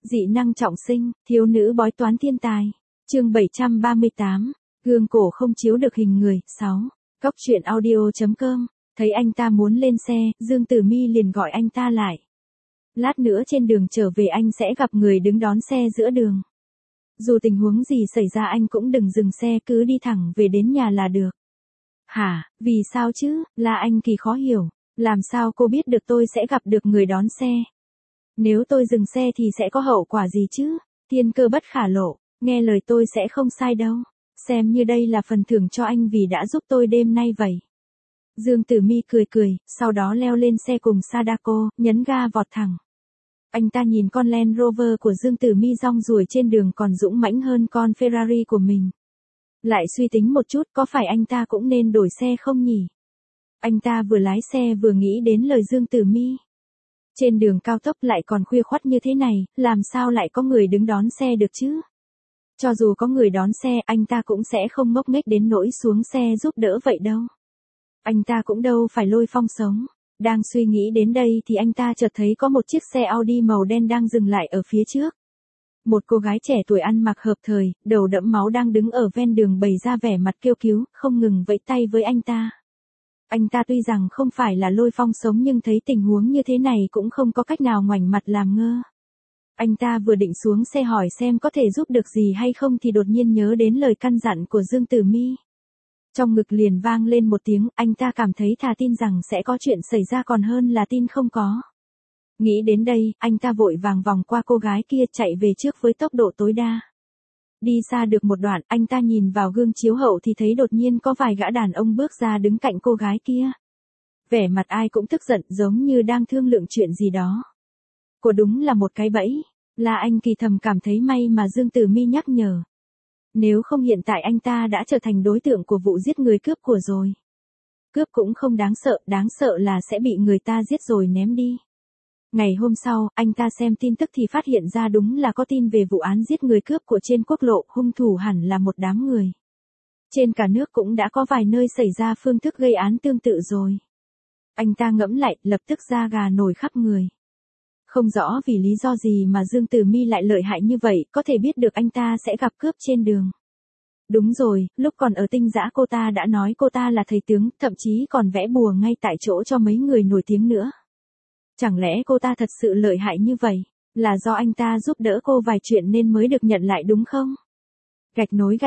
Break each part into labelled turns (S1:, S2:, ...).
S1: Dị năng trọng sinh, thiếu nữ bói toán thiên tài. Chương 738, gương cổ không chiếu được hình người. 6. Cóc truyện audio.com. Thấy anh ta muốn lên xe, Dương Tử Mi liền gọi anh ta lại. Lát nữa trên đường trở về anh sẽ gặp người đứng đón xe giữa đường. Dù tình huống gì xảy ra anh cũng đừng dừng xe, cứ đi thẳng về đến nhà là được. Hả, vì sao chứ? Là anh Kỳ khó hiểu. Làm sao cô biết được tôi sẽ gặp được người đón xe? Nếu tôi dừng xe thì sẽ có hậu quả gì chứ? Thiên Cơ bất khả lộ, nghe lời tôi sẽ không sai đâu. Xem như đây là phần thưởng cho anh vì đã giúp tôi đêm nay vậy. Dương Tử Mi cười cười, sau đó leo lên xe cùng Sadako, nhấn ga vọt thẳng. Anh ta nhìn con Land Rover của Dương Tử Mi rong ruổi trên đường còn dũng mãnh hơn con Ferrari của mình. Lại suy tính một chút, có phải anh ta cũng nên đổi xe không nhỉ? Anh ta vừa lái xe vừa nghĩ đến lời Dương Tử Mi. Trên đường cao tốc lại còn khuya khoắt như thế này, làm sao lại có người đứng đón xe được chứ? Cho dù có người đón xe, anh ta cũng sẽ không ngốc nghếch đến nỗi xuống xe giúp đỡ vậy đâu. Anh ta cũng đâu phải Lôi Phong sống. Đang suy nghĩ đến đây thì anh ta chợt thấy có một chiếc xe Audi màu đen đang dừng lại ở phía trước. Một cô gái trẻ tuổi ăn mặc hợp thời, đầu đẫm máu đang đứng ở ven đường bày ra vẻ mặt kêu cứu, không ngừng vẫy tay với anh ta. Anh ta tuy rằng không phải là Lôi Phong sống nhưng thấy tình huống như thế này cũng không có cách nào ngoảnh mặt làm ngơ. Anh ta vừa định xuống xe hỏi xem có thể giúp được gì hay không thì đột nhiên nhớ đến lời căn dặn của Dương Tử Mi. Trong ngực liền vang lên một tiếng, anh ta cảm thấy thà tin rằng sẽ có chuyện xảy ra còn hơn là tin không có. Nghĩ đến đây, anh ta vội vàng vòng qua cô gái kia chạy về trước với tốc độ tối đa. Đi xa được một đoạn, anh ta nhìn vào gương chiếu hậu thì thấy đột nhiên có vài gã đàn ông bước ra đứng cạnh cô gái kia. Vẻ mặt ai cũng tức giận giống như đang thương lượng chuyện gì đó. Cô đúng là một cái bẫy, là anh Kỳ thầm cảm thấy may mà Dương Tử Mi nhắc nhở. Nếu không hiện tại anh ta đã trở thành đối tượng của vụ giết người cướp của rồi. Cướp cũng không đáng sợ là sẽ bị người ta giết rồi ném đi. Ngày hôm sau, anh ta xem tin tức thì phát hiện ra đúng là có tin về vụ án giết người cướp của trên quốc lộ, hung thủ hẳn là một đám người. Trên cả nước cũng đã có vài nơi xảy ra phương thức gây án tương tự rồi. Anh ta ngẫm lại, lập tức da gà nổi khắp người. Không rõ vì lý do gì mà Dương Tử Mi lại lợi hại như vậy, có thể biết được anh ta sẽ gặp cướp trên đường. Đúng rồi, lúc còn ở Tinh Dã cô ta đã nói cô ta là thầy tướng, thậm chí còn vẽ bùa ngay tại chỗ cho mấy người nổi tiếng nữa. Chẳng lẽ cô ta thật sự lợi hại như vậy, là do anh ta giúp đỡ cô vài chuyện nên mới được nhận lại đúng không? Gạch nối.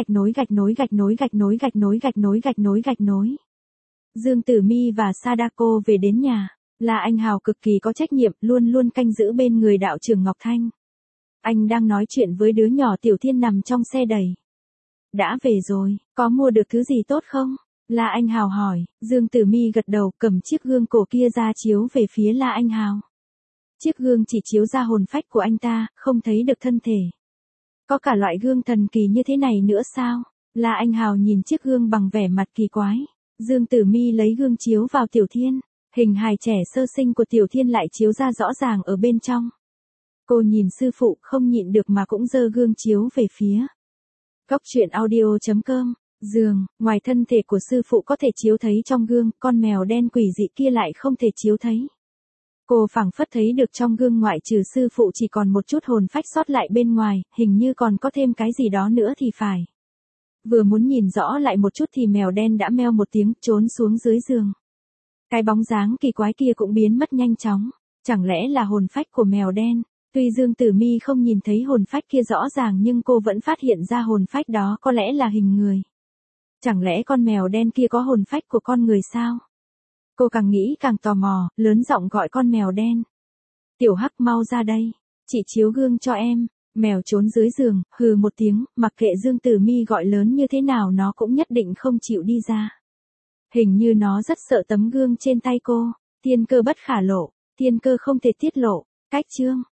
S1: Dương Tử Mi và Sadako về đến nhà. Là anh Hào cực kỳ có trách nhiệm, luôn luôn canh giữ bên người đạo trưởng Ngọc Thanh. Anh đang nói chuyện với đứa nhỏ Tiểu Thiên nằm trong xe đẩy. Đã về rồi, có mua được thứ gì tốt không? La Anh Hào hỏi. Dương Tử Mi gật đầu, cầm chiếc gương cổ kia ra chiếu về phía La Anh Hào. Chiếc gương chỉ chiếu ra hồn phách của anh ta, không thấy được thân thể. Có cả loại gương thần kỳ như thế này nữa sao? La Anh Hào nhìn chiếc gương bằng vẻ mặt kỳ quái. Dương Tử Mi lấy gương chiếu vào Tiểu Thiên. Hình hài trẻ sơ sinh của Tiểu Thiên lại chiếu ra rõ ràng ở bên trong. Cô nhìn sư phụ không nhịn được mà cũng giơ gương chiếu về phía. Cóc truyện audio.com. Giường, ngoài thân thể của sư phụ có thể chiếu thấy trong gương, con mèo đen quỷ dị kia lại không thể chiếu thấy. Cô phảng phất thấy được trong gương ngoại trừ sư phụ chỉ còn một chút hồn phách sót lại bên ngoài, hình như còn có thêm cái gì đó nữa thì phải. Vừa muốn nhìn rõ lại một chút thì mèo đen đã meo một tiếng trốn xuống dưới giường. Cái bóng dáng kỳ quái kia cũng biến mất nhanh chóng. Chẳng lẽ là hồn phách của mèo đen? Tuy Dương Tử Mi không nhìn thấy hồn phách kia rõ ràng nhưng cô vẫn phát hiện ra hồn phách đó có lẽ là hình người. Chẳng lẽ con mèo đen kia có hồn phách của con người sao? Cô càng nghĩ càng tò mò, lớn giọng gọi con mèo đen. Tiểu Hắc mau ra đây, chị chiếu gương cho em. Mèo trốn dưới giường, hừ một tiếng, mặc kệ Dương Tử Mi gọi lớn như thế nào nó cũng nhất định không chịu đi ra. Hình như nó rất sợ tấm gương trên tay cô. Thiên cơ bất khả lộ, thiên cơ không thể tiết lộ. Cách chương.